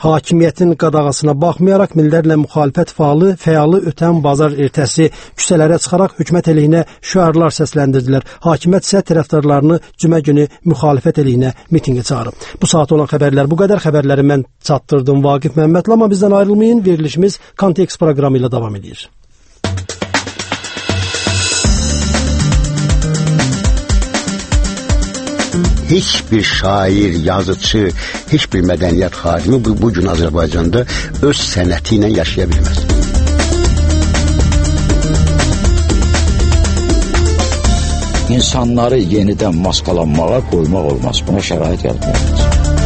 Hakimiyyətin qadağasına baxmayaraq minlərlə müxalifət fəalı ötən bazar ertəsi küçələrə çıxaraq hökumət əleyhinə şüarlar səsləndirdilər. Hakimiyyət isə tərəfdarlarını cümə günü müxalifət əleyhinə mitinqə çağırıb. Bu saat olan xəbərlər bu qədər. Xəbərləri mən çatdırdım Vaqif Məmmədli, amma bizdən ayrılmayın. Verilişimiz Kontekst proqramı ilə davam edir. Heç bir şair, yazıcı, heç bir mədəniyyət xadimi bu gün Azərbaycanda öz sənəti ilə yaşaya bilməz. İnsanları yenidən maskalanmağa qoymaq olmaz. Buna şərait yaratmaq.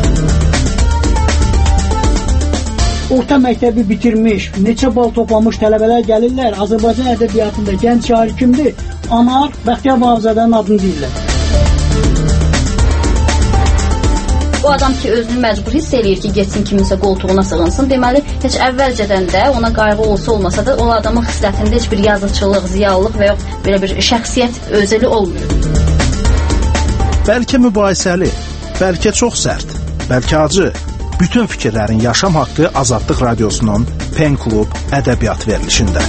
Orta məktəbi bitirmiş, neçə bal toplamış tələbələr gəlirlər. Azərbaycan ədəbiyyatında gənc şair kimdir? Anar Bəxtiyar Vahabzadənin adını deyirlər. O adam ki, özünü məcbur hiss eləyir ki, getsin kiminsə qoltuğuna sığınsın. Deməli, heç əvvəlcədən də ona qayğı olsa da, o adamın xislətində heç bir yazıçılıq, ziyalılıq və yox belə bir şəxsiyyət özəli olmuyor. Bəlkə mübahisəli, bəlkə çox sərt, bəlkə acı. Bütün fikirlərin yaşam haqqı Azadlıq Radiosunun Pen Klub ədəbiyyat verilişində.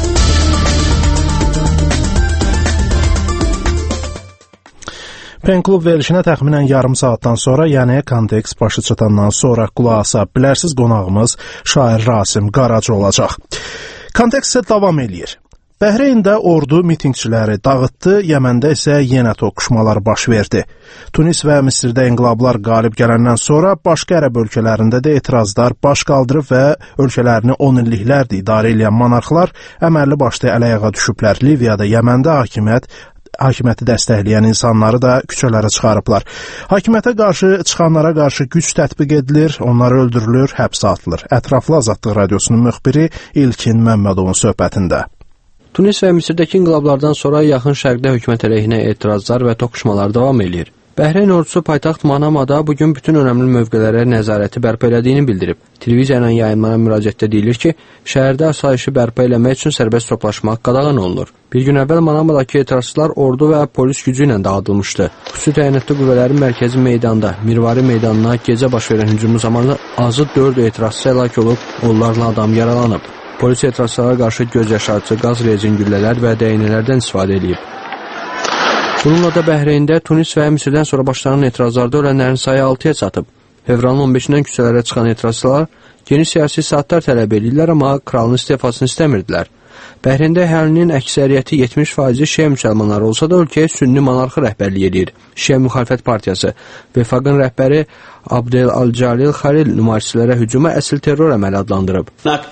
Pen Klub verilişinə təxminən yarım saatdan sonra, yəni Kontekst başı çatandan sonra qulaq asa bilərsiz, qonağımız şair Rasim Qaracı olacaq. Kontekst isə davam eləyir. Bəhreyndə ordu mitingçiləri dağıtdı, Yəməndə isə yenə toqquşmalar baş verdi. Tunis və Misirdə inqilablar qalib gələndən sonra başqa ərəb ölkələrində də etirazlar baş qaldırıb və ölkələrini 10 illiklərdir idarə edən monarxlar əməlli başlı əl-ayağa düşüblər. Liviyada, Yəməndə hakimiyyəti dəstəkləyən insanları da küçələrə çıxarıblar. Hakimiyyətə qarşı çıxanlara qarşı güc tətbiq edilir, onlar öldürülür, həbsə atılır. Ətraflı Azadlıq Radiosunun müxbiri İlkin Məmmədovun söhbətində. Tunis və Misirdəki inqilablardan sonra yaxın şərqdə hökumət əleyhinə etirazlar və toqquşmalar davam edir. Bəhreyn ordusu paytaxt Manamada bugün bütün önəmli mövqelərə nəzarəti bərpa elədiyini bildirib. Televiziya ilə yayınlanan müraciətdə deyilir ki, şəhərdə asayişi bərpa eləmək üçün sərbəst toplaşmaq qadağan olunur. Bir gün əvvəl Manamadakı etirazçılar ordu və polis gücü ilə dağıdılmışdı. Xüsusi təyinatlı qüvvələrin mərkəzi meydanda, Mirvari meydanına gecə baş verən hücumu zamanı azı 4 etirazçı həlak olub, onlarla adam yaralanıb. Polis etirazçılara qarşı göz yaşartıcı qaz rezin güllələr və dəyənələrdən istifadə edib. Bununla da Bəhreyndə Tunis və Misirdən sonra başlanan etirazlarda ölənlərin sayı 6-ya çatıb. Fevralın 15-dən küçələrə çıxan etirazçılar geniş siyasi saatlar tələb edirlər, amma kralın istifasını istəmirdilər. Bəhreyndə əhalinin əksəriyyəti 70% Şiə müsəlmanları olsa da ölkəyə sünni monarxı rəhbərlik edir. Şiə müxalifət partiyası Vefaqın rəhbəri Abdel Al-Jalil Xalil nümayişçilərə hücuma əsl terror əməli adlandırıb.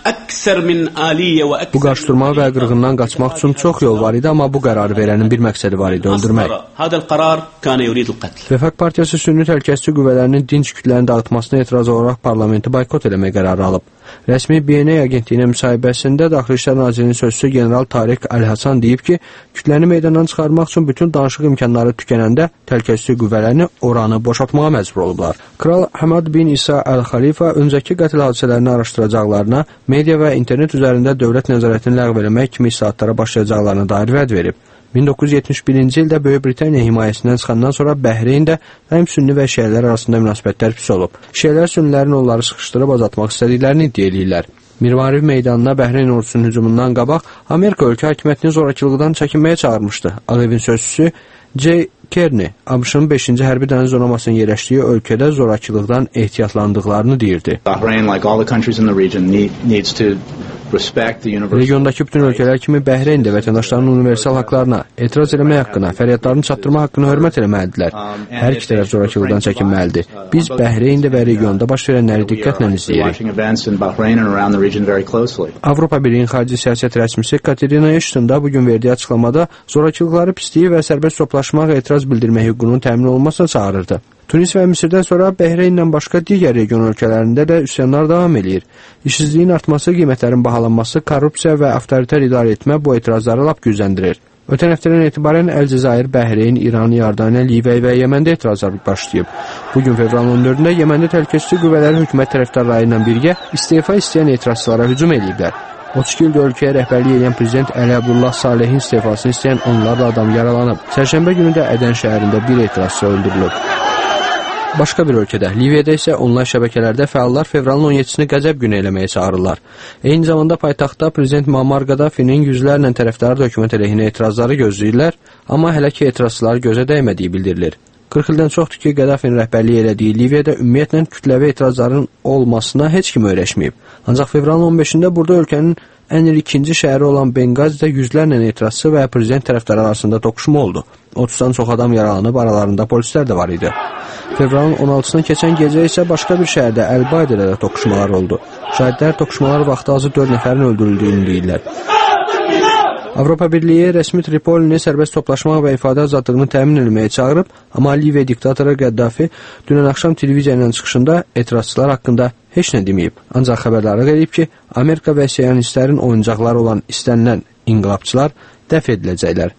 Bu qarşıdurma və qırğından qaçmaq üçün çox yol var idi, amma bu qərarı verənin bir məqsədi var idi, öldürmək. Vefaq partiyası sünni təhlükəsizlik qüvvələrinin dinc kütlərini dağıtmasına etiraz olaraq parlamenti boykot eləmək qərarı alıb. Rəsmi BNA agentiyinə müsahibəsində Daxili İşlər Nazirinin sözçüsü general Tariq Əl-Hasan deyib ki, kütləni meydandan çıxarmaq üçün bütün danışıq imkanları tükənəndə təhlükəsizlik qüvvələrini oranı boşaltmağa məcbur olublar. Kral Həmad bin İsa Əl-Xalifa öncəki qətl hadisələrini araşdıracaqlarına, media və internet üzərində dövlət nəzarətini ləğv eləmək kimi islahatlara başlayacaqlarına dair vəd verib. 1971-ci ildə Böyük Britaniya himayəsindən çıxandan sonra Bəhreyndə həm sünni və şiələr arasında münasibətlər pis olub. Şiələr sünnilərin onları sıxışdırıb azaltmaq istədiklərini iddia edirlər. Mirvari meydanına Bəhreyn ordusunun hücumundan qabaq Amerika ölkə hakimiyyətini zorakılıqdan çəkinməyə çağırmışdı. Ağ Evin sözçüsü J. Kearney, ABŞ-ın 5-ci hərbi dəniz zonasının yerləşdiyi ölkədə zorakılıqdan ehtiyatlandıqlarını deyirdi. Regiondakı bütün ölkələr kimi Bəhreyn də vətəndaşların universal haqlarına, etiraz eləmək haqqına, fəryadlarını çatdırma haqqına hörmət eləməlidirlər. Hər iki tərəf zorakılıqdan çəkinməlidir. Biz Bəhreyndə və regionda baş verənləri diqqətlə izləyirik. Avropa Birliyin xarici siyasət rəsmisi Katerina Ashton da bugün verdiyi açıqlamada zorakılıqları pisliyi və sərbəst toplaşmaq, etiraz bildirmək hüququnun təmin olunmasına çağırırdı. Tunis və Misirdən sonra Bəhreynlə başqa digər region ölkələrində də üsyanlar davam edir. İşsizliyin artması, qiymətlərin bahalanması, korrupsiya və avtoritar idarə etmə bu etirazları lap gücləndirir. Ötən həftədən etibarən Əlcəzair, Bəhreyn, İran, Yordaniya, Liviya və Yəməndə etirazlar başlayıb. Bugün fevralın 14-də Yəməndə təhlükəsizlik qüvvələri hökumət tərəfdarları ilə birgə istefa istəyən etirazçılara hücum ediblər. 32 ildə ölkəyə rəhbərlik edən prezident Əli Abdullah Salehin istifasını istəyən onlarla adam yaralanıb. Sərşənbə günü də Ədən şəhərində bir etirazçı öldürülüb. Başqa bir ölkədə, Liviyada isə onlayn şəbəkələrdə fəallar fevralın 17-sini qəzəb günü eləməyə çağırırlar. Eyni zamanda paytaxtda Prezident Muammar Qaddafinin yüzlərlə tərəfdarı da hökumət əleyhinə etirazları gözləyirlər, amma hələ ki etirazçıları gözə dəymədiyi bildirilir. 40 ildən çoxdur ki, Qaddafinin rəhbərliyi elədiyi Liviyada ümumiyyətlə kütləvi etirazların olmasına heç kim öyrəşməyib. Ancaq fevralın 15-də burada ölkənin ən iri ikinci şəhəri olan Benqazidə yüzlərlə etirazçı və prezident tərəfdarı arasında toqquşma oldu. 30-dan çox adam yaralanıb, aralarında polislər də var idi. Fevralın 16-sına keçən gecə isə başqa bir şəhərdə Əl-Baidədə də toqquşmalar oldu. Şahidlər toqquşmalar vaxtı azı 4 nəfərin öldürüldüyünü deyirlər. Avropa Birliyi rəsmi Tripolini sərbəst toplaşmaq və ifadə azadlığını təmin etməyə çağırıb, amma Liviya diktatoru Qəddafi dünən axşam televiziyanın çıxışında etirazçılar haqqında heç nə deməyib. Ancaq xəbərdarlıq edib ki, Amerika və siyonistlərin oyuncaqları olan istənilən inqilabçılar dəf ediləcəklər.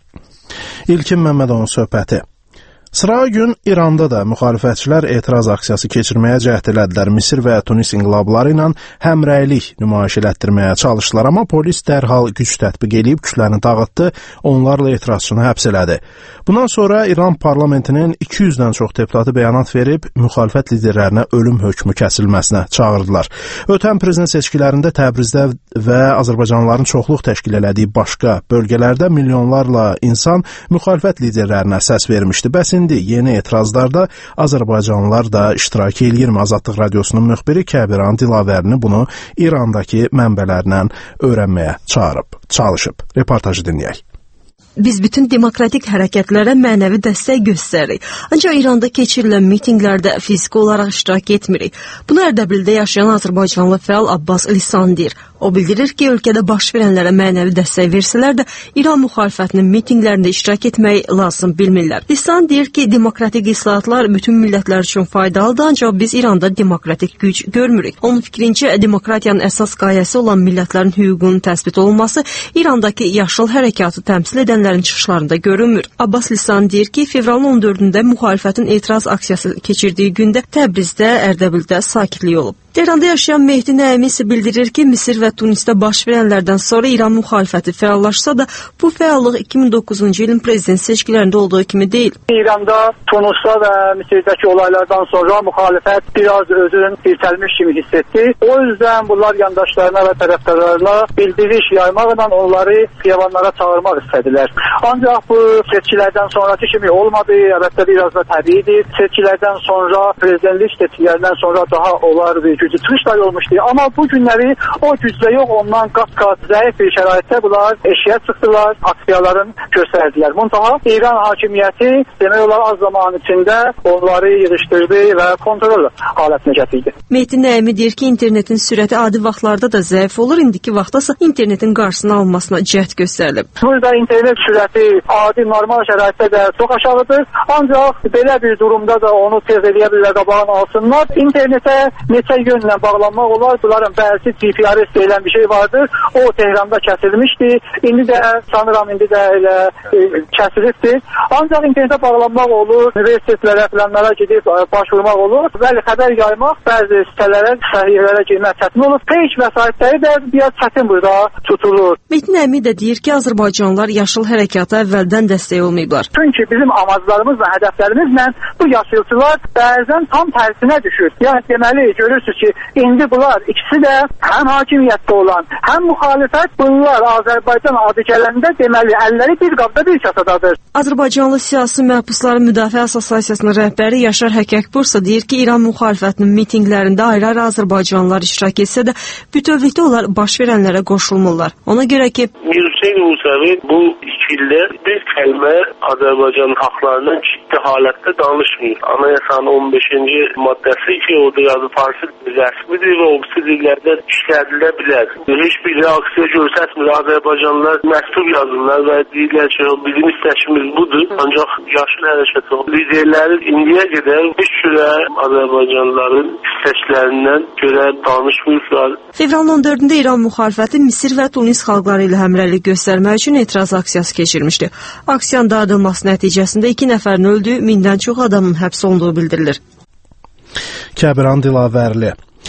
İlkin Məmmədovun söhbəti. Sıra gün İranda da müxalifətçilər etiraz aksiyası keçirməyə cəhd elədilər. Misir və Tunis inqilabları ilə həmrəylik nümayiş elətdirməyə çalışdılar, amma polis dərhal güc tətbiq edib küçəni dağıtdı, onlarla etirazçını həbs elədi. Bundan sonra İran parlamentinin 200-dən çox deputatı bəyanat verib, müxalifət liderlərinə ölüm hökmü kəsilməsinə çağırdılar. Ötən prezident seçkilərində Təbrizdə və Azərbaycanlıların çoxluq təşkil elədiyi başqa bölgələrdə milyonlarla insan müxalifət liderlərinə səs vermişdi. Bəs indi yeni etirazlarda Azərbaycanlılar da iştirak eləyirmi? Azadlıq Radiosunun müxbiri Kəbiran Dilavərini bunu İrandakı mənbələrindən öyrənməyə çalışıb. Reportajı dinləyək. Biz bütün demokratik hərəkətlərə mənəvi dəstək göstəririk. Ancaq İranda keçirilən mitinqlərdə fiziki olaraq iştirak etmirik. Bunu Ərdəbildə yaşayan Azərbaycanlı fəal Abbas Lisan deyir. O bildirir ki, ölkədə baş verənlərə mənəvi dəstək versələr də İran müxalifətinin mitinqlərində iştirak etməyi lazım bilmirlər. Lisan deyir ki, demokratik islahatlar bütün millətlər üçün faydalıdır, ancaq biz İranda demokratik güc görmürük. Onun fikrincə, demokratiyanın əsas qayəsi olan millətlərin hüququnun təsbit olunması İrandakı yaşıl hərəkatı təmsil edənlərin çıxışlarında görünmür. Abbas Lisan deyir ki, fevralın 14-də müxalifətin etiraz aksiyası keçirdiyi gündə Təbrizdə, Ərdəbildə sakitlik olub. Tehranda yaşayan Mehdi Nəimi isə bildirir ki, Misir və Tunisdə baş verənlərdən sonra İran müxalifəti fəallaşsa da, bu fəallıq 2009-cu ilin prezident seçkilərində olduğu kimi deyil. İranda, Tunusda və Misirdəki olaylardan sonra müxalifət biraz özünün irtəlmiş kimi hiss etdi. O yüzden bunlar yandaşlarına və tərəfdarlarına bildiriş yaymaqla onları xiyabanlara çağırmaq istədilər. Ancaq bu seçkilərdən sonraki kimi olmadı, əlbəttə biraz da təbiidir. Seçkilərdən sonra, prezidentlik seçkilərindən sonra daha onlar gücü çıxışlar olmuşdu. Amma bu günləri o güclə yox, ondan qat-qat zəif bir şəraitdə bunlar eşiyə çıxdılar, aksiyaların göstərdilər. Muntaha İran hakimiyyəti demək olar az zaman içində onları yığışdırdı və kontrol halətinə gətirdi. Mehdi Nəimi deyir ki, internetin sürəti adi vaxtlarda da zəif olur, indiki vaxtdasa internetin qarşısını alınmasına cəhd göstərilib. Burada internet sürəti adi normal şəraitdə də çox aşağıdır. Ancaq belə bir durumda da onu tez eləyə bilirlər, qabağını alsınlar. İnternetə neçə yönlə bağlanmaq olar. Bunların bəzi GPRS deyilən bir şey vardır. O Tehranda kəsilmişdi. İndi də sanıram elə kəsilibdir. Ancaq internetə bağlanmaq olur. Universitetlərə, planlara gedib başvurmaq olur. Bəli, xəbər yaymaq bəzi sitələrə, səhifələrə girmək çətin olur. Page vəsaitləri də biraz çətin burada tutulur. Mehdi Nəimi də deyir ki, Azərbaycanlılar yaşıl hərəkata əvvəldən dəstək olmayıblar. Çünki bizim amaclarımız və hədəflərimizlə bu yaşılçılar bəzən tam tərsinə düşür. Yəni deməli görürsünüz ki, indi bunlar ikisi də həm hakimiyyətdə olan, həm müxalifət, bunlar Azərbaycan adı gələndə deməli əlləri bir qabda bir kasadadır. Azərbaycanlı siyasi məhbusların müdafiə assosiasiyasının rəhbəri Yaşar Həkəkbursa deyir ki, İran müxalifətinin mitinqlərində ayrı-ayrı Azərbaycanlılar iştirak etsə də, bütövlükdə onlar baş verənlərə qoşulmurlar. Ona görə ki, Mir Hüseyn Musavi bu 2 ildə bir kəlmə Azərbaycan haqlarının ciddi halətdə danışmır. Anayasanın 15-ci maddəsi ki, orada yazı farsı rəsmidir və o dillərdə işlədilə bilər. Heç bir reaksiya göstərmir. Azərbaycanlılar məktub yazırlar və deyirlər ki, bizim istəkimiz budur. Ancaq yaşlı hərəkəti liderləri indiyə qədər bir sürə Azərbaycanlıların istəklərindən görə danışmırlar. Fevralın 14-də İran müxalifəti Misir və Tunis xalqları ilə həmrəylik göstərmək üçün etiraz aksiyası keçirmişdi. Aksiyanın dağıdılması nəticəsində 2 nəfərin öldüyü, 1000-dən çox adamın həbs olunduğu bildirilir. Kəbiran Dilavərli.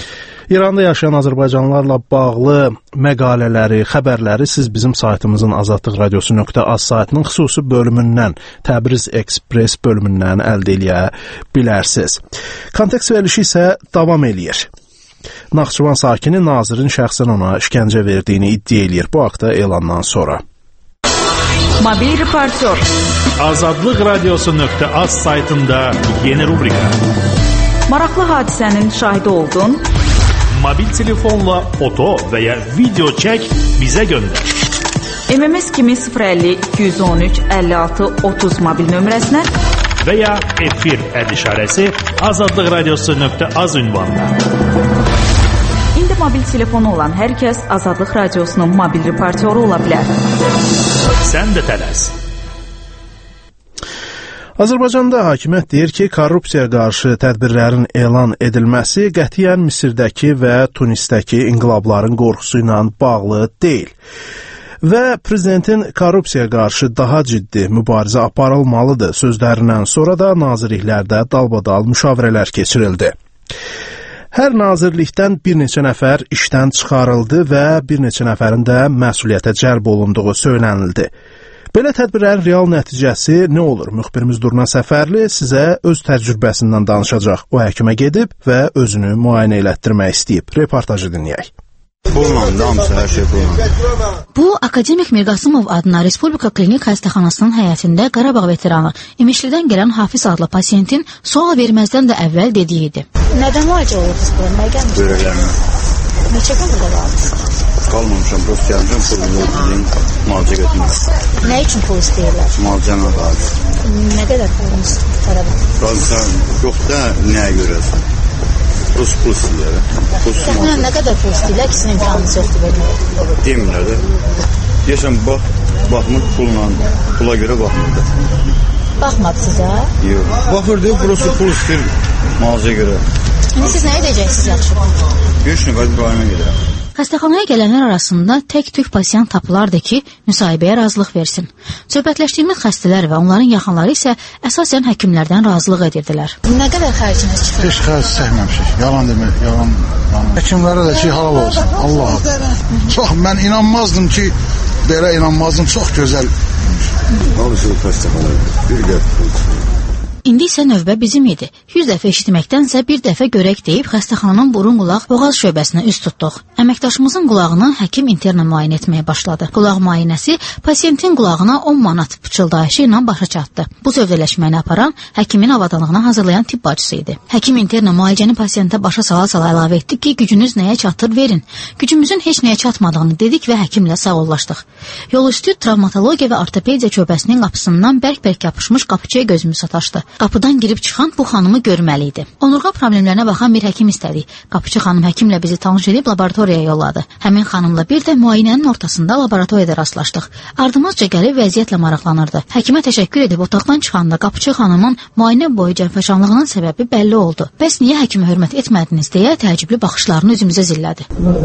İranda yaşayan azərbaycanlılarla bağlı məqalələri, xəbərləri siz bizim saytımızın azadlıqradiosu.az saytının xüsusi bölümündən, Təbriz Ekspres bölümündən əldə edə bilərsiniz. Kontekst verilişi isə davam eləyir. Naxçıvan sakini nazirin şəxsən ona işgəncə verdiyini iddia eləyir bu haqda elandan sonra. Mobil reportyor. Azadlıqradiosu.az saytında yeni rubrika. Maraqlı hadisənin şahidi oldun. Mobil telefonla foto və ya video çək bizə göndər. MMS kimi 050 213 56 30 mobil nömrəsinə və ya efir işarəsi azadlıqradiosu.az ünvanına. İndi mobil telefonu olan hər kəs Azadlıq Radiosunun mobil reportyoru ola bilər. Sən də tələs. Azərbaycanda hakimiyyət deyir ki, korrupsiyaya qarşı tədbirlərin elan edilməsi qətiyyən Misirdəki və Tunisdəki inqilabların qorxusu ilə bağlı deyil. Və prezidentin korrupsiyaya qarşı daha ciddi mübarizə aparılmalıdır sözlərindən sonra da nazirliklərdə dalbadal müşavirələr keçirildi. Hər nazirlikdən bir neçə nəfər işdən çıxarıldı və bir neçə nəfərin də məsuliyyətə cəlb olunduğu söylənildi. Belə tədbirlərin real nəticəsi nə olur? Müxbirimiz Durna Səfərli sizə öz təcrübəsindən danışacaq. O həkimə gedib və özünü müayinə elətdirmək istəyib. Reportajı dinləyək. Bu, Akademik Mirqasımov adına Respublika Klinik Xəstəxanasının həyətində Qarabağ veteranı İmişlidən gələn Hafiz adlı pasiyentin sual verməzdən də əvvəl dediyi idi. Nədən müalicə olurdunuz bu? Nə gəlmişsiniz? Görəklərlə. Neçə gün burada qalmışsınız? Qalmamışam, prost gəlmişəm, pulunu ödəyim, müalicə götürmüşəm. Nə üçün pul istəyirlər? Müalicəmə qalır. Nə qədər pulunuz tələb edir? Qalırsan, yox da nəyə görəsən? Rus pul istəyirlər. Təxminən nə qədər pul istəyirlər ki, sizin imkanınız yoxdur verməyə? Demirlər də. Deyəsən, baxmır pula görə baxmırdı. Baxmadı sizə? Yox. Baxırdı, burası pul istəyir müalicə görə. İndi siz nə edəcəksiniz yaxşı? Görüşünü qayıdıb qayına gedirəm. Xəstəxanaya gələnlər arasında tək-tük pasiyant tapılardı ki, müsahibəyə razılıq versin. Söhbətləşdiyimiz xəstələr və onların yaxınları isə əsasən həkimlərdən razılıq edirdilər. Nə qədər xərciniz çıxır? Heç xərc çəkməmişik. Yalan demək, yalan. Həkimlərə də ki, halal olsun. Allah. Çox, mən inanmazdım ki, belə inanmazdım. Çox gözəl. Alışıq xəstəxanaya bir gəl. İndi isə növbə bizim idi. 100 dəfə eşitməkdənsə bir dəfə görək deyib xəstəxananın burun qulaq boğaz şöbəsinə üst tutduq. Əməkdaşımızın qulağını həkim interna müayinə etməyə başladı. Qulaq müayinəsi pasiyentin qulağına 10 manat pıçıldayışı ilə başa çatdı. Bu sövdələşməni aparan həkimin avadanlığına hazırlayan tibb bacısı idi. Həkim interna müalicəni pasiyentə başa sala-sala əlavə etdi ki, gücünüz nəyə çatır verin. Gücümüzün heç nəyə çatmadığını dedik və həkimlə sağollaşdıq. Yolüstü travmatologiya və ortopediya şöbəsinin qapısından bərk-bərk yapışmış qapıçıya gözümüz sataşdı. Qapıdan girib çıxan bu xanımı görməli idi. Onurğa problemlərinə baxan bir həkim istədik. Qapıçı xanım həkimlə bizi tanış edib laboratoriyaya yolladı. Həmin xanımla bir də müayinənin ortasında laboratoriyada rastlaşdıq. Ardımızca gəlib vəziyyətlə maraqlanırdı. Həkimə təşəkkür edib otaqdan çıxanda qapıçı xanımın müayinə boyu cəfəşanlığının səbəbi bəlli oldu. Bəs niyə həkimə hörmət etmədiniz deyə təəccüblü baxışlarını üzümüzə zillədi.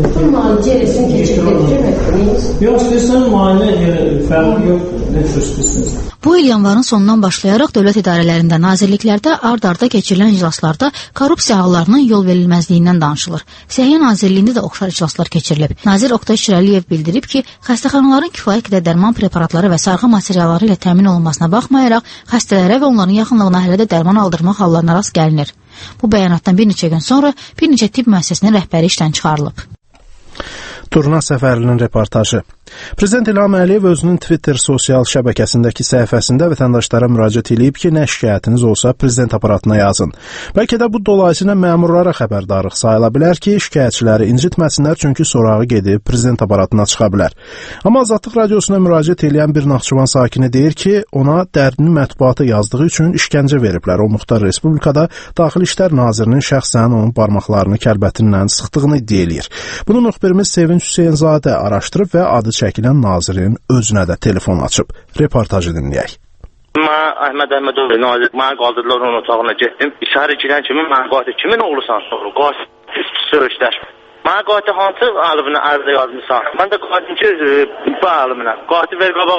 Bu il yanvarın sonundan başlayaraq dövlət idarələrində, nazirliklərdə ard-arda keçirilən iclaslarda korrupsiya hallarının yol verilməzliyindən danışılır. Səhiyyə Nazirliyində də oxşar iclaslar keçirilib. Nazir Oqtay Şirəliyev bildirib ki, xəstəxanaların kifayət qədər dərman preparatları və sarğı materialları ilə təmin olunmasına baxmayaraq, xəstələrə və onların yaxınlığına hələ də dərman aldırmaq hallarına rast gəlinir. Bu bəyanatdan bir neçə gün sonra bir neçə tibb müəssisəsinin rəhbəri işdən çıxarılıb. Durna Səfərlinin reportajı. Prezident İlham Əliyev özünün Twitter sosial şəbəkəsindəki səhifəsində vətəndaşlara müraciət edib ki, nə şikayətiniz olsa prezident aparatına yazın. Bəlkə də bu dolayısıyla məmurlara xəbərdarlıq sayıla bilər ki, şikayətçiləri incitməsinlər, çünki sorağı gedib prezident aparatına çıxa bilər. Amma Azadlıq Radiosuna müraciət edən bir Naxçıvan sakini deyir ki, ona dərdini mətbuata yazdığı üçün işgəncə veriblər. O muxtar respublikada Daxili İşlər Nazirinin şəxsən onun barmaqlarını kəlbətindən sıxdığını iddia eləyir. Bunu müxbirimiz Sevinç Hüseynzadə araşdırıb və adı çəkilən nazirin özünə də telefon açıb. Reportajı dinləyək. Mən Əhməd Əhmədoğlu nazir, mənə qaldırdılar onun otağına getdim. İçəri girən kimi mən qatil kimin oğlusan soru? Qatil sürüşlər. Mənə qatil hansı alimini ərzə yazmışsan? Mən də qatil ki, bu alimine. Qatil ver qabağa.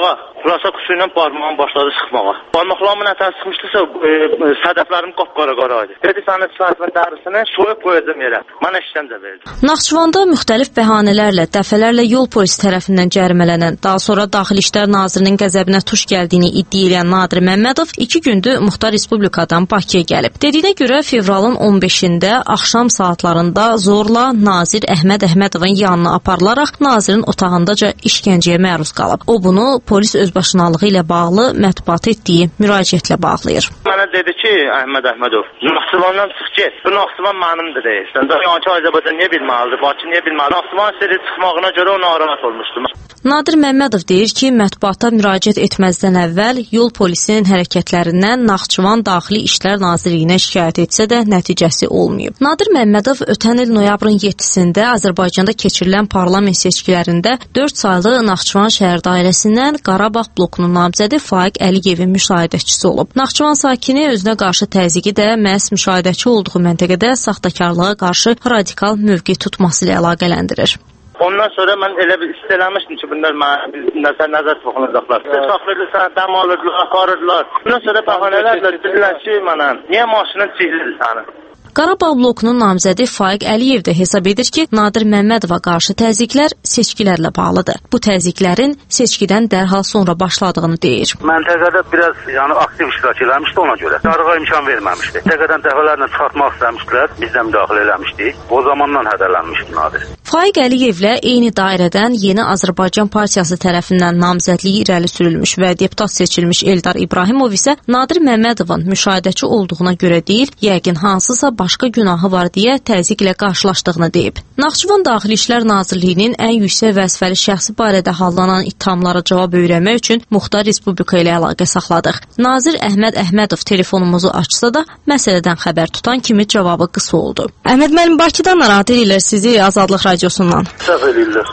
Plastik suyla barmağım başladı sıxmağa. Barmaqlarımın ətəni sıxmışdısa, sədəflərim qapqara idi. Dedi, sənin səhifin dərisini soyub qoyacam yerə. Mənə işgəncə verdi. Naxçıvanda müxtəlif bəhanələrlə, dəfələrlə yol polisi tərəfindən cərimələnən, daha sonra Daxili İşlər Nazirinin qəzəbinə tuş gəldiyini iddia edən Nadir Məmmədov 2 gündür Muxtar Respublikadan Bakıya gəlib. Dediyinə görə fevralın 15-də axşam saatlarında zorla Nazir Əhməd Əhmədovun yanına aparılaraq Nazirin otağındaca işgəncəyə məruz qalıb. O bunu polis özbaşınalığı ilə bağlı mətbuata etdiyi müraciətlə bağlayır. Mənə dedi ki, Əhməd Əhmədov, Naxçıvandan çıx get. Bu Naxçıvan mənimdir deyirsən. Yanki Azərbaycan niyə bilməlidir, Bakı niyə bilməlidir? Naxçıvan seri çıxmağına görə o narahat olmuşdu. Nadir Məmmədov deyir ki, mətbuata müraciət etməzdən əvvəl yol polisinin hərəkətlərindən Naxçıvan Daxili İşlər Nazirliyinə şikayət etsə də nəticəsi olmayıb. Nadir Məmmədov ötən il noyabrın 7-sində Azərbaycanda keçirilən parlament seçkilərində 4 saylı Naxçıvan şəhər dairəsindən Qarabağ blokunun namizədi Faiq Əliyevin müşahidəçisi olub. Naxçıvan sakini özünə qarşı təzyiqi də məhz müşahidəçi olduğu məntəqədə saxtakarlığa qarşı radikal mövqe tutması ilə əlaqələndirir. Ondan sonra mən elə bir istələmişdim ki, bunlar mənə nəzər toxunacaqlar. Saxlayırlar, dəm alırdılar, aparırdılar. Ondan sonra bəhanələrlə dedilər ki, mənə niyə maşının çiğlidir sənin? Qarabağ blokunun namizədi Faiq Əliyev də hesab edir ki, Nadir Məmmədova qarşı təzyiqlər seçkilərlə bağlıdır. Bu təzyiqlərin seçkidən dərhal sonra başladığını deyir. Məntəqədə biraz aktiv iştirak eləmişdi ona görə. Darığa imkan verməmişdi. Təqədən dəfələrlə çıxartmaq istəmişdilər, biz də müdaxilə eləmişdik. O zamandan hədələnmişdi Nadir. Faiq Əliyevlə eyni dairədən Yeni Azərbaycan Partiyası tərəfindən namizədliyi irəli sürülmüş və deputat seçilmiş Eldar İbrahimov isə Nadir Məmmədovun müşahidəçi olduğuna görə deyil, yəqin hansısa başqa günahı var deyə təzyiqlə qarşılaşdığını deyib. Naxçıvan Daxili İşlər Nazirliyinin ən yüksək vəzifəli şəxsi barədə hallanan ittihamlara cavab öyrənmək üçün Muxtar Respublika ilə əlaqə saxladıq. Nazir Əhməd Əhmədov telefonumuzu açsa da məsələdən xəbər tutan kimi cavabı qısa oldu. Əhməd müəllim, Bakıdan narahat edirlər sizi Azadlıq Radiosundan. Səhv edirlər.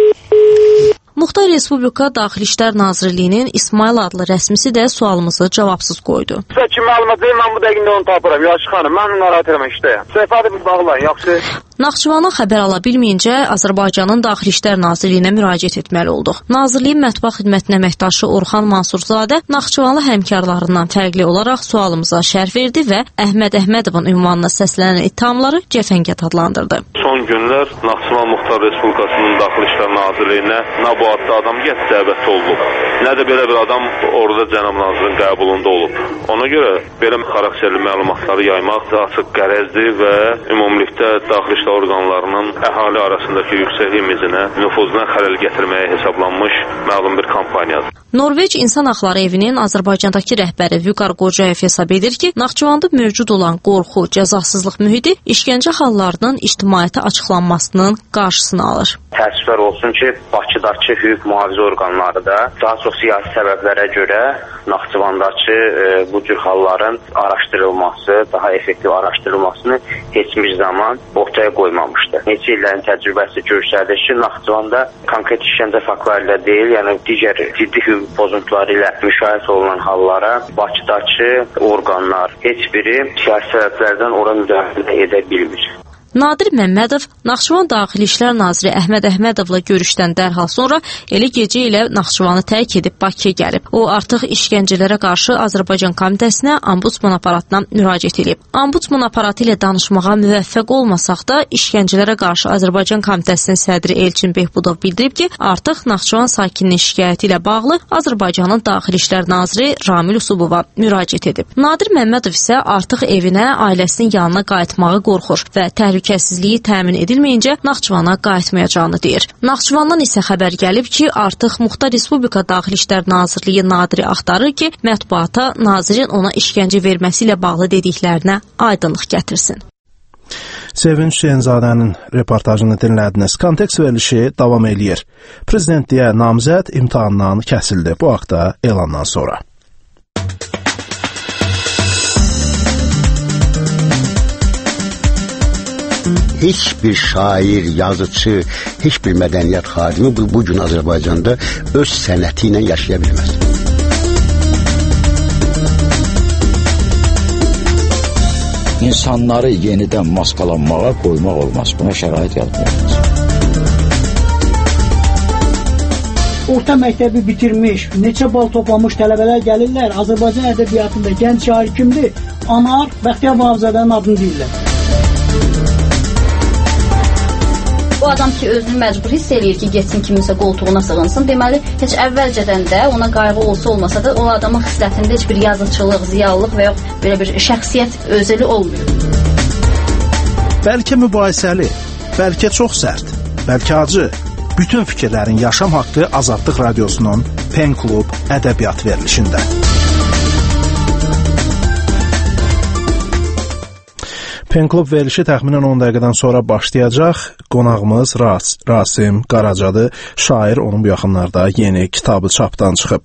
Muxtar Respublika Daxili İşlər Nazirliyinin İsmail adlı rəsmisi də sualımızı cavabsız qoydu. Sizə kim məlumat verir, mən bu dəqiqində onu tapıram. Yaxşı xanım, mən narahat eləmək istəyirəm. Səhifədə bir bağlayın, yaxşı. Naxçıvana xəbər ala bilməyincə Azərbaycanın Daxili İşlər Nazirliyinə müraciət etməli olduq. Nazirliyin mətbuat xidmətinin əməkdaşı Orxan Mansurzadə Naxçıvanlı həmkarlarından fərqli olaraq sualımıza şərh verdi və Əhməd Əhmədovun ünvanına səslənən ittihamları cəfəngiyat adlandırdı. Son günlər Naxçıvan Muxtar Respublikasının Daxili İşlər Nazirliyinə nə bu adlı adam dəvət olub, nə də belə bir adam orada cənab nazirin qəbulunda olub. Ona görə belə xarakterli məlumatları yaymaq da açıq qərəzdir və ümumilikdə daxili işlər orqanlarının əhali arasındakı yüksək imicinə, nüfuzuna xələl gətirməyə hesablanmış məlum bir kampaniyadır. Norveç İnsan Haqları Evinin Azərbaycandakı rəhbəri Vüqar Qocayev hesab edir ki, Naxçıvanda mövcud olan qorxu, cəzasızlıq mühiti işgəncə hallarının ictimaiyyətə açıqlanmasının qarşısını alır. Təəssüflər olsun ki, Bakıdakı hüquq mühafizə orqanları da daha çox siyasi səbəblərə görə Naxçıvandakı bu cür halların araşdırılması, daha effektiv araşdırılmasını keçmiş zaman ortaya qoymamışdı. Neçə illərin təcrübəsi göstərdir ki, Naxçıvanda konkret işgəncə faktları ilə deyil, yəni digər ciddi hüquq pozuntuları ilə müşahidə olunan hallara Bakıdakı orqanlar heç biri siyasi səbəblərdən ora müdaxilə edə bilmir. Nadir Məmmədov Naxçıvan Daxili İşlər Naziri Əhməd Əhmədovla görüşdən dərhal sonra elə gecə ilə Naxçıvanı tərk edib Bakıya gəlib. O artıq işgəncələrə qarşı Azərbaycan Komitəsinə Ombudsman aparatına müraciət edib. Ombudsman aparatı ilə danışmağa müvəffəq olmasaq da işgəncələrə qarşı Azərbaycan Komitəsinin sədri Elçin Behbudov bildirib ki, artıq Naxçıvan sakininin şikayəti ilə bağlı Azərbaycanın Daxili İşlər Naziri Ramil Usubova müraciət edib. Nadir Məmmədov isə artıq evinə, ailəsinin yanına qayıtmağı qorxur və təhlükəsizliyi təmin edilməyincə Naxçıvana qayıtmayacağını deyir. Naxçıvandan isə xəbər gəlib ki, artıq Muxtar Respublika Daxili İşlər Nazirliyi nadiri axtarır ki, mətbuata nazirin ona işgəncə verməsi ilə bağlı dediklərinə aydınlıq gətirsin. Sevinç Hüseynzadənin reportajını dinlədiniz. Kontekst verilişi davam eləyir. Prezidentliyə namizəd imtahandan kəsildi. Bu haqda elandan sonra. Heç bir şair, yazıcı, heç bir mədəniyyət xadimi bu gün Azərbaycanda öz sənəti ilə yaşaya bilməz. İnsanları yenidən maskalanmağa qoymaq olmaz. Buna şərait yaratmaq olmaz. orta məktəbi bitirmiş, neçə bal toplamış tələbələr gəlirlər. Azərbaycan ədəbiyyatında gənc şair kimdir? Anar Bəxtiyar Vahabzadənin adını deyirlər. O adam ki, özünü məcbur hiss eləyir ki, getsin kiminsə qoltuğuna sığınsın. Deməli, heç əvvəlcədən də ona qayğı olsa da, o adamın xislətində heç bir yazıçılıq, ziyalılıq və yox belə bir şəxsiyyət özəli olmuyor. Bəlkə mübahisəli, bəlkə çox sərt, bəlkə acı. Bütün fikirlərin yaşam haqqı Azadlıq Radiosunun Pen Klub ədəbiyyat verilişində. Pen Klub verilişi təxminən 10 dəqiqədən sonra başlayacaq. Qonağımız Rasim Qaracadır. Şair, onun bu yaxınlarda yeni kitabı çapdan çıxıb.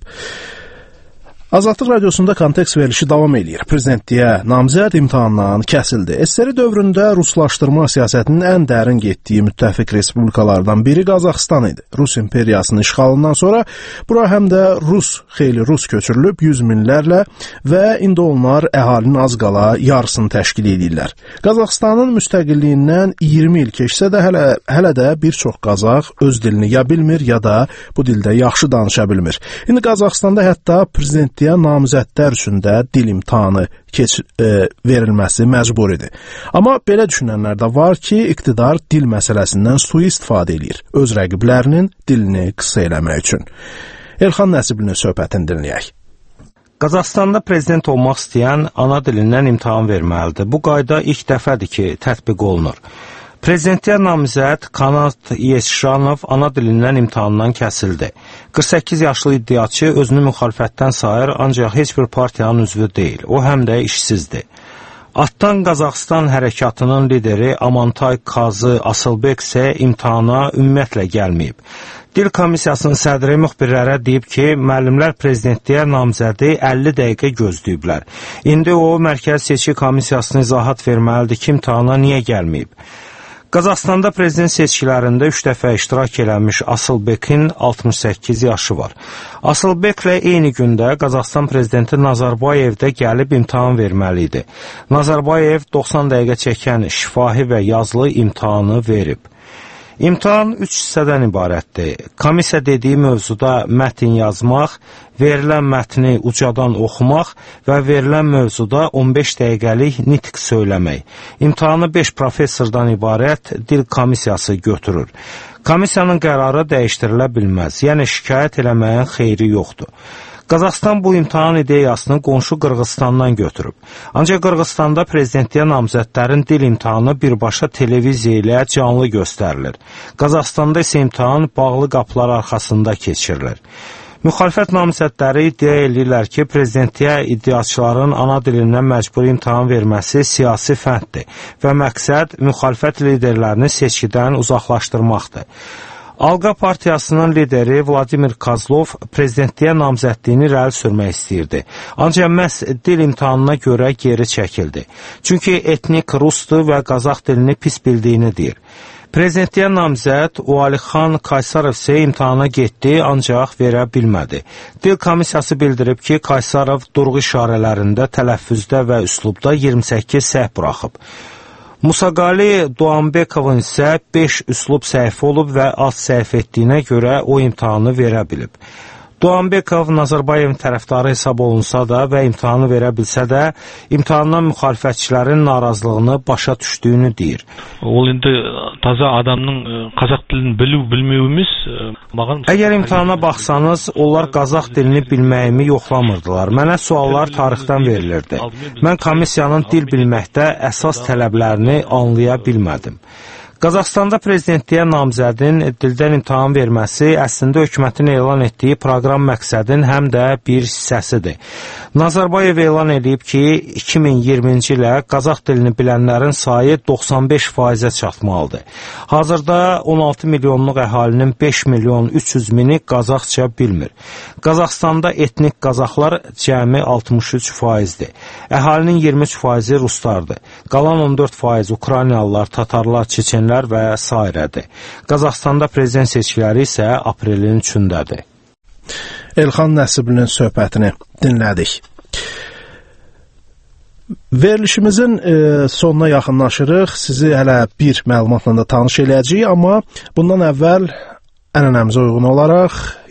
Azadlıq Radiosunda Kontekst verilişi davam edir. Prezidentliyə namizəd imtahandan kəsildi. SSR dövründə ruslaşdırma siyasətinin ən dərin getdiyi müttəfiq respublikalardan biri Qazaxıstan idi. Rus imperiyasının işğalından sonra bura həm də xeyli Rus köçürülüb yüz minlərlə və indi onlar əhalinin az qala yarısını təşkil edirlər. Qazaxıstanın müstəqilliyindən 20 il keçsə də hələ də bir çox Qazax öz dilini ya bilmir, ya da bu dildə yaxşı danışa bilmir. İndi Qazaxıstanda hətta prezident namizədlər üçün də dil imtahanı verilməsi məcbur idi. Amma belə düşünənlər də var ki, iqtidar dil məsələsindən sui-istifadə edir, öz rəqiblərinin dilini qısa eləmək üçün. Elxan Nəsiblinin söhbətini dinləyək. Qazaxstanda prezident olmaq istəyən ana dilindən imtahan verməlidir. Bu qayda ilk dəfədir ki, tətbiq olunur. Prezidentliyə namizəd Kanat Yeşranov ana dilindən imtahandan kəsildi. 48 yaşlı iddiaçı özünü müxalifətdən sayır, ancaq heç bir partiyanın üzvü deyil. O həm də işsizdir. Attan Qazaxıstan hərəkatının lideri Amantay Kazı Asılbek isə imtahana ümumiyyətlə gəlməyib. Dil komissiyasının sədri müxbirlərə deyib ki, müəllimlər prezidentliyə namizədi 50 dəqiqə gözləyiblər. İndi o, Mərkəzi Seçki Komissiyasına izahat verməlidir ki, imtahana niyə gəlməyib? Qazaxstanda prezident seçkilərində 3 dəfə iştirak eləmiş Asılbekin 68 yaşı var. Asılbeklə eyni gündə Qazaxstan prezidenti Nazarbayev də gəlib imtahan verməli idi. Nazarbayev 90 dəqiqə çəkən şifahi və yazılı imtahanı verib. İmtahan 3 hissədən ibarətdir. Komissiya dediyi mövzuda mətn yazmaq, verilən mətni ucadan oxumaq və verilən mövzuda 15 dəqiqəlik nitq söyləmək. İmtahanı 5 professordan ibarət dil komissiyası götürür. Komissiyanın qərarı dəyişdirilə bilməz, yəni şikayət eləməyin xeyri yoxdur. Qazaxstan bu imtahan ideyasını qonşu Qırğızstandan götürüb. Ancaq Qırğızstanda prezidentliyə namizədlərin dil imtahanı birbaşa televiziya ilə canlı göstərilir. Qazaxstanda isə imtahan bağlı qapılar arxasında keçirilir. Müxalifət namizədləri iddia edirlər ki, prezidentliyə iddiaçıların ana dilindən məcburi imtahan verməsi siyasi fənddir və məqsəd müxalifət liderlərini seçkidən uzaqlaşdırmaqdır. Alqa partiyasının lideri Vladimir Kozlov prezidentliyə namizədliyini irəli sürmək istəyirdi. Ancaq məhz dil imtahanına görə geri çəkildi. Çünki etnik rusdur və Qazax dilini pis bildiyini deyir. Prezidentliyə namizəd Ualixan Kaysarov isə imtahana getdi, ancaq verə bilmədi. Dil komissiyası bildirib ki, Kaysarov durğu işarələrində, tələffüzdə və üslubda 28 səhv buraxıb. Musaqali Doğanbekovun isə 5 üslub səhv olub və az səhv etdiyinə görə o imtahanı verə bilib. Doğanbekov Nazarbayevin tərəfdarı hesab olunsa da və imtahanı verə bilsə də, imtahandan müxalifətçilərin narazılığını başa düşdüyünü deyir. Ol indi taza adamın Qazax dilini bilməyimiz mağan. Əgər imtahana baxsanız, onlar Qazax dilini bilməyimi yoxlamırdılar. Mənə suallar tarixdən verilirdi. Mən komissiyanın dil bilməkdə əsas tələblərini anlaya bilmədim. Qazaxstanda prezidentliyə namizədin dildən imtahan verməsi əslində hökumətin elan etdiyi proqram məqsədin həm də bir hissəsidir. Nazarbayev elan edib ki, 2020-ci ilə Qazax dilini bilənlərin sayı 95%-ə çatmalıdır. Hazırda 16 milyonluq əhalinin 5 milyon 300 mini Qazaxça bilmir. Qazaxstanda etnik Qazaxlar cəmi 63%-dir. Əhalinin 23%-i ruslardır. Qalan 14% Ukraynalılar, Tatarlar, Çeçenlər və s. Qazaxstanda prezident seçkiləri isə aprelin 3-dədir. Elxan Nəsiblinin söhbətini dinlədik. Verilişimizin sonuna yaxınlaşırıq. Sizi hələ bir məlumatla da tanış eləyəcəyik, amma bundan əvvəl ənənəmizə uyğun olaraq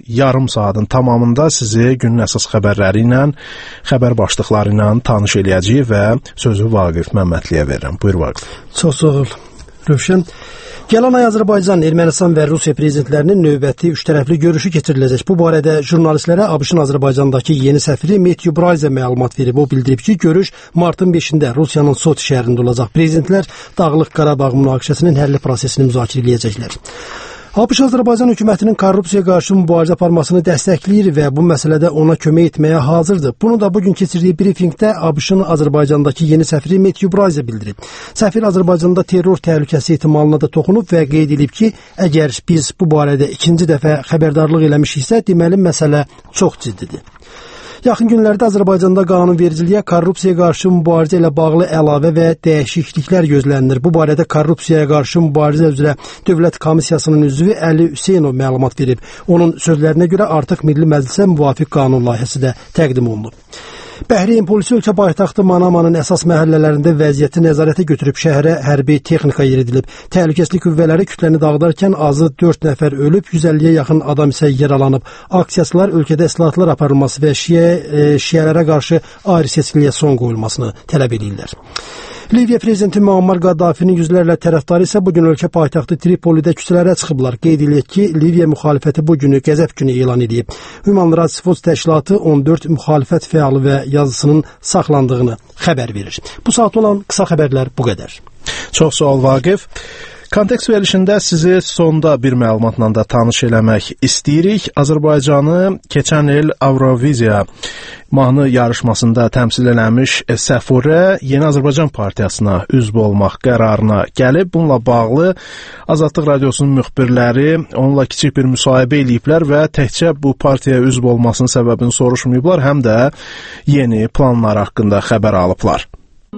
yarım saatın tamamında sizi günün əsas xəbərləri ilə, xəbər başlıqları ilə tanış eləyəcəyik və sözü Vaqif Məmmədliyə verirəm. Buyur Vaqif. Çox sağ ol, Rövşən. Gələn ay Azərbaycan, Ermənistan və Rusiya prezidentlərinin növbəti üçtərəfli görüşü keçiriləcək. Bu barədə jurnalistlərə ABŞ-ın Azərbaycandakı yeni səfiri Matthew Bryce məlumat verib. O bildirib ki, görüş martın 5-də Rusiyanın Soçi şəhərində olacaq. Prezidentlər Dağlıq Qarabağ münaqişəsinin həlli prosesini müzakirə edəcəklər. ABŞ Azərbaycan hökumətinin korrupsiyaya qarşı mübarizə aparmasını dəstəkləyir və bu məsələdə ona kömək etməyə hazırdır. Bunu da bugün keçirdiyi brifinqdə ABŞ-ın Azərbaycandakı yeni səfiri Matthew Bryce bildirib. Səfir Azərbaycanda terror təhlükəsi ehtimalına da toxunub və qeyd edib ki, əgər biz bu barədə ikinci dəfə xəbərdarlıq eləmişiksə, deməli məsələ çox ciddidir. Yaxın günlərdə Azərbaycanda qanunvericiliyə korrupsiyaya qarşı mübarizə ilə bağlı əlavə və dəyişikliklər gözlənilir. Bu barədə korrupsiyaya qarşı mübarizə üzrə Dövlət Komissiyasının üzvü Əli Hüseynov məlumat verib. Onun sözlərinə görə artıq Milli Məclisə müvafiq qanun layihəsi də təqdim olunub. Bəhreyn polisi ölkə paytaxtı Manamanın əsas məhəllələrində vəziyyəti nəzarətə götürüb şəhərə hərbi texnika yeridilib. Təhlükəsizlik qüvvələri kütləni dağıdarkən azı 4 nəfər ölüb, 150-yə yaxın adam isə yaralanıb. Aksiyaçılar ölkədə islahatlar aparılması və şiələrə qarşı ayrı seçkiliyə son qoyulmasını tələb edirlər. Liviya prezidenti Muammar Qaddafinin yüzlərlə tərəfdarı isə bugün ölkə paytaxtı Tripolidə küçələrə çıxıblar. Qeyd edilir ki, Liviya müxalifəti bu günü qəzəb günü elan edib. Human Rights Watch təşkilatı 14 müxalifət fəalı və yazısının saxlandığını xəbər verir. Bu saat olan qısa xəbərlər bu qədər. Çox sağ ol Vaqif. Kontekst verilişində sizi sonda bir məlumatla da tanış eləmək istəyirik. Azərbaycanı keçən il Avroviziya mahnı yarışmasında təmsil eləmiş Səfurə Yeni Azərbaycan Partiyasına üzv olmaq qərarına gəlib. Bununla bağlı Azadlıq Radiosunun müxbirləri onunla kiçik bir müsahibə eləyiblər və təkcə bu partiyaya üzv olmasının səbəbini soruşmayıblar, həm də yeni planlar haqqında xəbər alıblar.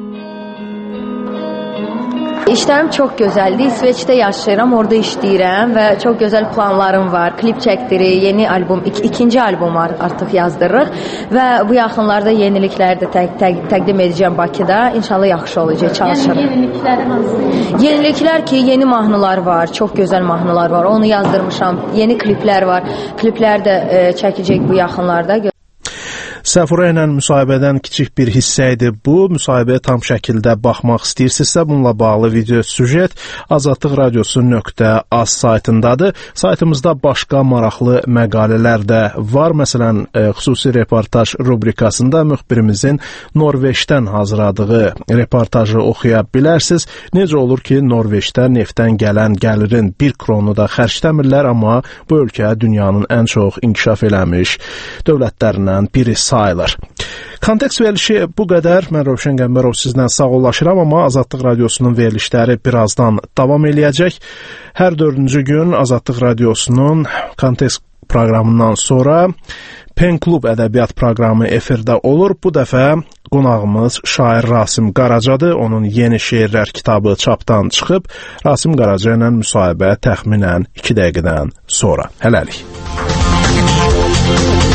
İşlərim çox gözəldir. İsveçdə yaşayıram, orada işləyirəm və çox gözəl planlarım var. Klip çəkdirik, yeni albom, ikinci albom artıq yazdırırıq və bu yaxınlarda yenilikləri də təqdim edəcəm Bakıda. İnşallah yaxşı olacaq, çalışırıq. Yəni yeniliklər hansı? Yeniliklər ki, yeni mahnılar var, çox gözəl mahnılar var. Onu yazdırmışam. Yeni kliplər var. Kliplər də çəkəcək bu yaxınlarda. Səfurə ilə müsahibədən kiçik bir hissə idi bu. Müsahibəyə tam şəkildə baxmaq istəyirsinizsə, bununla bağlı video süjet Azadlıq Radiosu.az saytındadır. Saytımızda başqa maraqlı məqalələr də var. Məsələn, xüsusi reportaj rubrikasında müxbirimizin Norveçdən hazırladığı reportajı oxuya bilərsiniz. Necə olur ki, Norveçdə neftdən gələn gəlirin 1 kronu da xərcləmirlər, amma bu ölkə dünyanın ən çox inkişaf eləmiş dövlətlərindən biri sayılır. Kontekst verilişi bu qədər. Mən Rövşən Qəmbərov sizdən sağollaşıram, amma Azadlıq Radiosunun verilişləri birazdan davam eləyəcək. Hər 4-cü gün Azadlıq Radiosunun Kontekst proqramından sonra Pen Klub ədəbiyyat proqramı efirdə olur. Bu dəfə qonağımız şair Rasim Qaracadır. Onun yeni şeirlər kitabı çapdan çıxıb. Rasim Qaraca ilə müsahibə təxminən 2 dəqiqədən sonra. Hələlik.